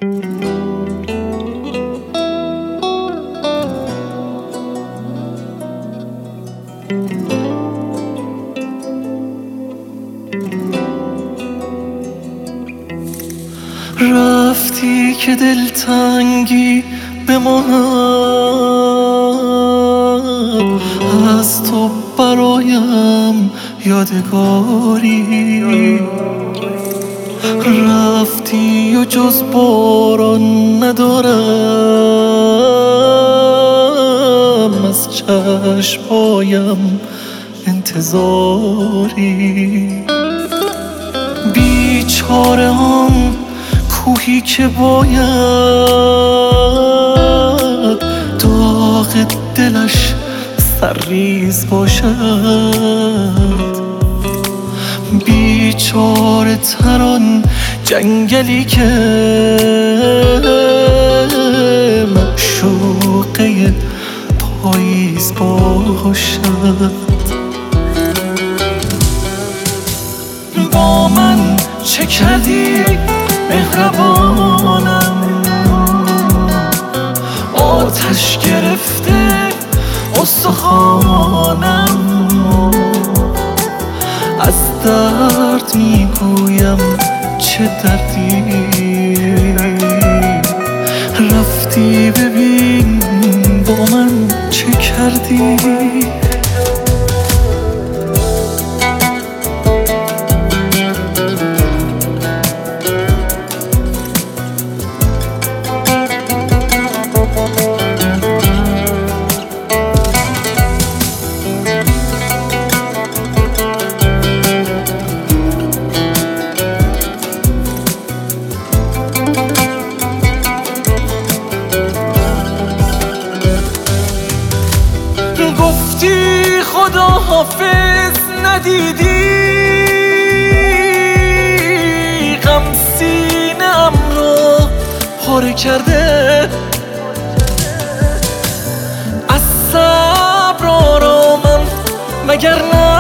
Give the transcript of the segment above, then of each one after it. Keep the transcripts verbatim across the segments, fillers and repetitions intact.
رفتی که دلتنگی بماند، از تو برایم یادگاری. رفتی و جز باران ندارم، از چشمایم انتظاری. بیچاره آن کوهی که باید داغ دلش سرریز باشد. بیچاره تران جنگلی که معشوقه پاییز باشد. با من چه کردی مهربانم؟ آتش گرفته استخوانم، از درد میگویم چه دردی. رفتی ببین با من چه کردی. گفتی خدا حافظ ندیدی، غم سینه‌ام را پاره کرده. از صبر آرامم مگر نه،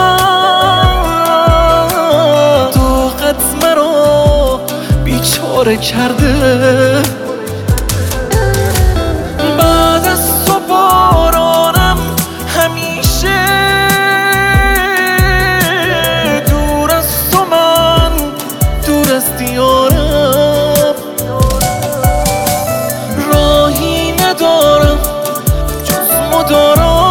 طاقت مرا بیچاره کرده. بعد از تو بارانم همیشه دور از تو، من دور از دیارم. راهی ندارم جز مدارا،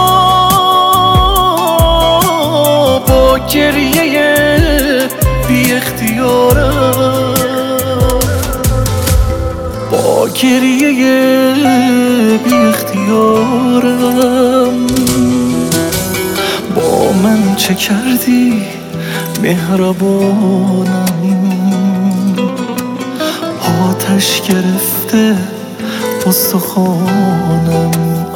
با گریه بی اختیارم. با گریه بی اختیارم. با من چه کردی مهربانم؟ آتش گرفته استخوانم.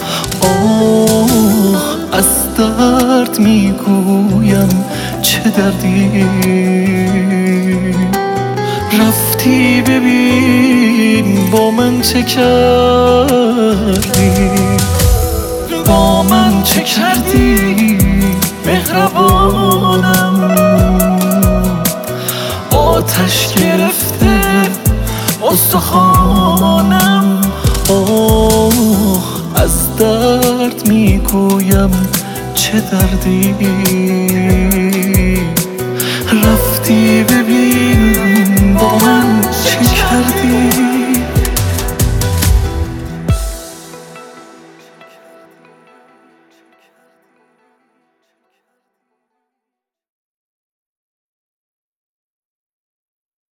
آه از درد میگویم چه دردی. رفتی ببین با من چه کردی. با من چه کردی مهربانم؟ آتش گرفته استخوانم. آه از درد میگویم چه دردی. رفتی ببین با من